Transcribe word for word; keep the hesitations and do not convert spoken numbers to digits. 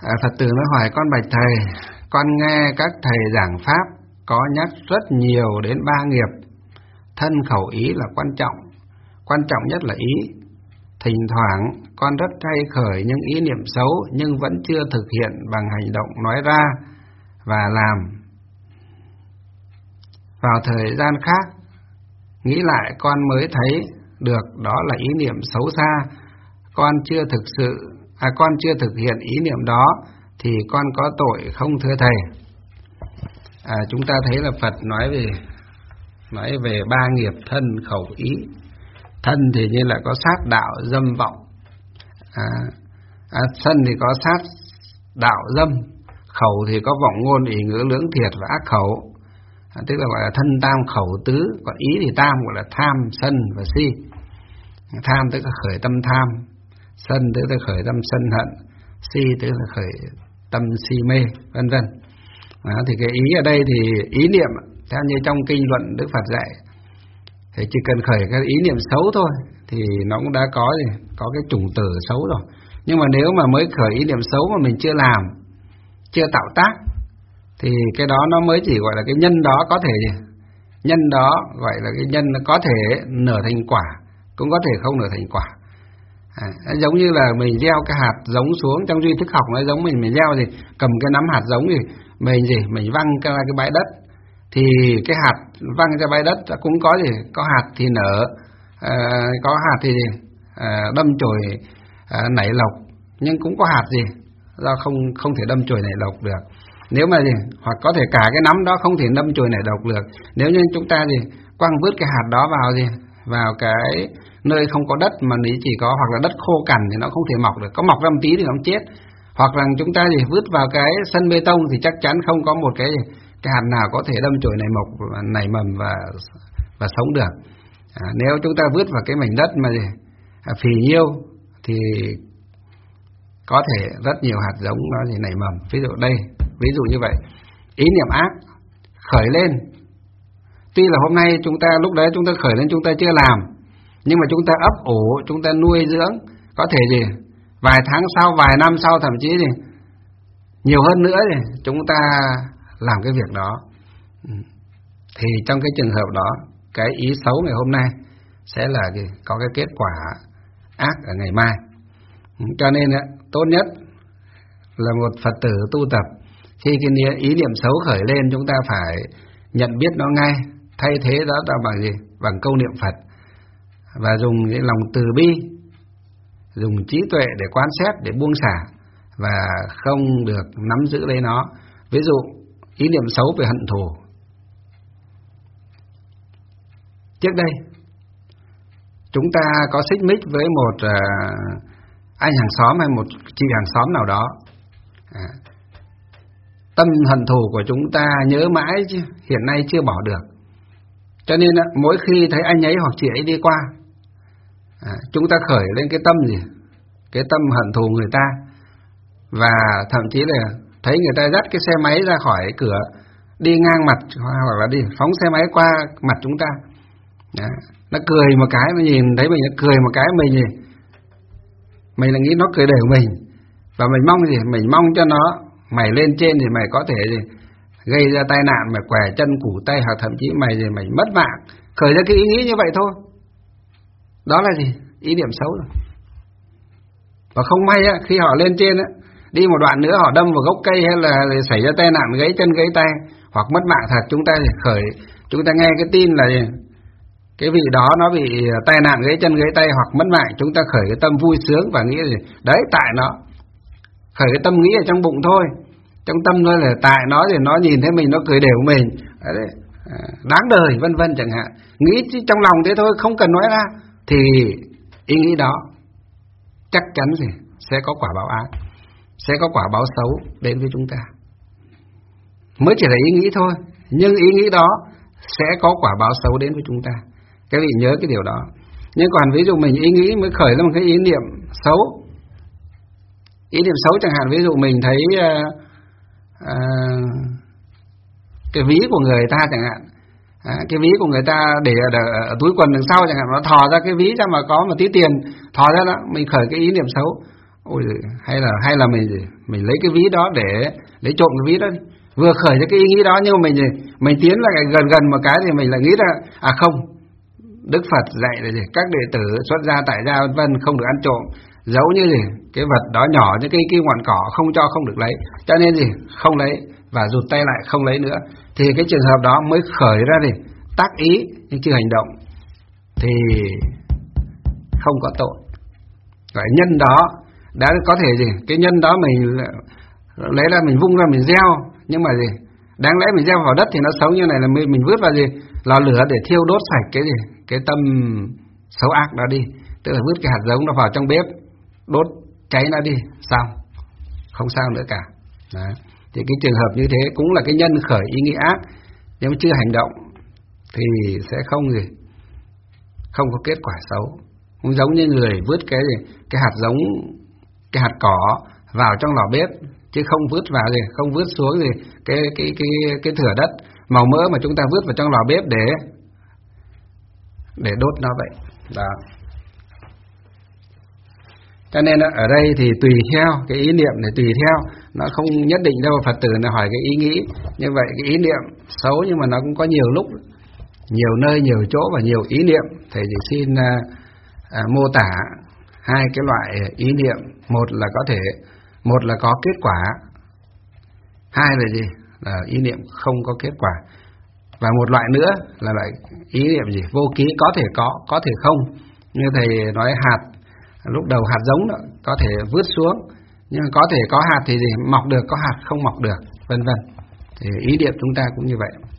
À, Phật tử nói hỏi con bạch thầy, con nghe các thầy giảng pháp có nhắc rất nhiều đến ba nghiệp, thân khẩu ý là quan trọng, quan trọng nhất là ý. Thỉnh thoảng con rất hay khởi những ý niệm xấu nhưng vẫn chưa thực hiện bằng hành động nói ra và làm. Vào thời gian khác, nghĩ lại con mới thấy được đó là ý niệm xấu xa. Con chưa thực sự, à, con chưa thực hiện ý niệm đó thì con có tội không thưa thầy? À, chúng ta thấy là Phật nói về nói về ba nghiệp thân khẩu ý. Thân thì như là có sát đạo dâm vọng, à, à, thân thì có sát đạo dâm, khẩu thì có vọng ngôn ý ngữ lưỡng thiệt và ác khẩu, à, tức là gọi là thân tam khẩu tứ. Còn ý thì tam gọi là tham sân và si. Tham tức là khởi tâm tham, sân tức là khởi tâm sân hận, si tức là khởi tâm si mê, vân vân. À, thì cái ý ở đây thì ý niệm theo như trong kinh luận Đức Phật dạy, thì chỉ cần khởi cái ý niệm xấu thôi thì nó cũng đã có gì, có cái chủng tử xấu rồi. Nhưng mà nếu mà mới khởi ý niệm xấu mà mình chưa làm, chưa tạo tác, thì cái đó nó mới chỉ gọi là cái nhân đó có thể gì, nhân đó gọi là cái nhân có thể nở thành quả, cũng có thể không nở thành quả. À, giống như là mình gieo cái hạt giống xuống, trong duy thức học nó giống mình mình gieo gì, cầm cái nắm hạt giống thì mình gì, mình văng ra cái bãi đất, thì cái hạt văng ra bãi đất cũng có gì, có hạt thì nở, à, có hạt thì à, đâm chồi à, nảy lộc, nhưng cũng có hạt gì do không không thể đâm chồi nảy lộc được. Nếu mà gì, hoặc có thể cả cái nắm đó không thể đâm chồi nảy lộc được. Nếu như chúng ta gì quăng vứt cái hạt đó vào gì, vào cái nơi không có đất mà lý chỉ có, hoặc là đất khô cằn thì nó không thể mọc được, có mọc ra một tí thì nó chết. Hoặc là chúng ta gì vứt vào cái sân bê tông thì chắc chắn không có một cái gì, cái hạt nào có thể đâm chồi nảy mọc, nảy mầm và và sống được. À, nếu chúng ta vứt vào cái mảnh đất mà gì à, phì nhiêu thì có thể rất nhiều hạt giống nó gì nảy mầm. Ví dụ đây, ví dụ như vậy, ý niệm ác khởi lên, tuy là hôm nay chúng ta lúc đấy chúng ta khởi lên chúng ta chưa làm, nhưng mà chúng ta ấp ủ, chúng ta nuôi dưỡng, có thể gì vài tháng sau, vài năm sau, thậm chí gì nhiều hơn nữa thì chúng ta làm cái việc đó, thì trong cái trường hợp đó, cái ý xấu ngày hôm nay sẽ là gì, có cái kết quả ác ở ngày mai. Cho nên tốt nhất là một Phật tử tu tập, khi cái ý niệm xấu khởi lên chúng ta phải nhận biết nó ngay, thay thế đó là bằng gì, bằng câu niệm Phật, và dùng cái lòng từ bi, dùng trí tuệ để quan xét, để buông xả, và không được nắm giữ lấy nó. Ví dụ ý niệm xấu về hận thù. Trước đây chúng ta có xích mích với một uh, anh hàng xóm hay một chị hàng xóm nào đó, à, tâm hận thù của chúng ta nhớ mãi chứ hiện nay chưa bỏ được. Cho nên uh, mỗi khi thấy anh ấy hoặc chị ấy đi qua, à, chúng ta khởi lên cái tâm gì, cái tâm hận thù người ta, và thậm chí là thấy người ta dắt cái xe máy ra khỏi cửa, đi ngang mặt hoặc là đi phóng xe máy qua mặt chúng ta, đó, nó cười một cái, mình nhìn thấy mình nó cười một cái, mình gì mình là nghĩ nó cười đều mình, và mình mong gì, mình mong cho nó mày lên trên thì mày có thể gì gây ra tai nạn, mày quẻ chân củ tay, hoặc thậm chí mày gì mày mất mạng, khởi ra cái ý nghĩ như vậy thôi. Đó là gì, ý niệm xấu rồi. Và không may á, khi họ lên trên á, đi một đoạn nữa họ đâm vào gốc cây hay là xảy ra tai nạn gãy chân gãy tay hoặc mất mạng thật, chúng ta khởi, chúng ta nghe cái tin là gì? Cái vị đó nó bị tai nạn gãy chân gãy tay hoặc mất mạng, chúng ta khởi cái tâm vui sướng và nghĩ gì đấy tại nó, khởi cái tâm nghĩ ở trong bụng thôi, trong tâm thôi là tại nó, thì nó nhìn thấy mình nó cười đều mình đấy, đáng đời vân vân chẳng hạn, nghĩ trong lòng thế thôi, không cần nói ra, thì ý nghĩ đó chắc chắn gì sẽ có quả báo ác, sẽ có quả báo xấu đến với chúng ta. Mới chỉ là ý nghĩ thôi, nhưng ý nghĩ đó sẽ có quả báo xấu đến với chúng ta. Các vị nhớ cái điều đó. Nhưng còn ví dụ mình ý nghĩ mới khởi lên một cái ý niệm xấu, ý niệm xấu chẳng hạn, ví dụ mình thấy uh, uh, cái ví của người ta chẳng hạn, à, cái ví của người ta để ở, ở, ở túi quần đằng sau chẳng hạn, nó thò ra cái ví ra mà có một tí tiền thò ra đó, mình khởi cái ý niệm xấu, ôi hay là hay là mình mình lấy cái ví đó để lấy trộm cái ví đó đi. Vừa khởi ra cái ý nghĩ đó nhưng mà mình mình tiến lại gần gần một cái thì mình lại nghĩ ra à không, Đức Phật dạy là gì? Các đệ tử xuất gia tại gia vân vân không được ăn trộm, giấu như gì cái vật đó nhỏ như cái cái ngọn cỏ không cho không được lấy, cho nên gì không lấy và rụt tay lại không lấy nữa. Thì cái trường hợp đó mới khởi ra gì tác ý nhưng chưa hành động thì không có tội. Vậy nhân đó đã có thể gì cái nhân đó mình lấy ra mình vung ra mình gieo, nhưng mà gì đáng lẽ mình gieo vào đất thì nó sống như này là mình, mình vứt vào gì lò lửa để thiêu đốt sạch cái gì cái tâm xấu ác đó đi, tức là vứt cái hạt giống nó vào trong bếp đốt cháy nó đi, xong không sao nữa cả. Đấy. Thì cái trường hợp như thế cũng là cái nhân khởi ý nghĩ ác nhưng mà chưa hành động thì sẽ không gì không có kết quả xấu. Cũng giống như người vứt cái gì cái hạt giống cái hạt cỏ vào trong lò bếp chứ không vứt vào gì không vứt xuống gì cái cái cái cái thửa đất màu mỡ mà chúng ta vứt vào trong lò bếp để để đốt nó vậy đó. Cho nên ở đây thì tùy theo cái ý niệm này, tùy theo nó không nhất định đâu. Phật tử là hỏi cái ý nghĩ như vậy, cái ý niệm xấu nhưng mà nó cũng có nhiều lúc, nhiều nơi, nhiều chỗ và nhiều ý niệm. Thầy chỉ xin à, à, mô tả hai cái loại ý niệm. Một là có thể một là có kết quả, hai là gì là ý niệm không có kết quả, và một loại nữa là loại ý niệm gì vô ký, có thể có có thể không. Như thầy nói hạt lúc đầu hạt giống đó có thể vứt xuống nhưng có thể có hạt thì gì mọc được, có hạt không mọc được, vân vân. Thì ý niệm chúng ta cũng như vậy.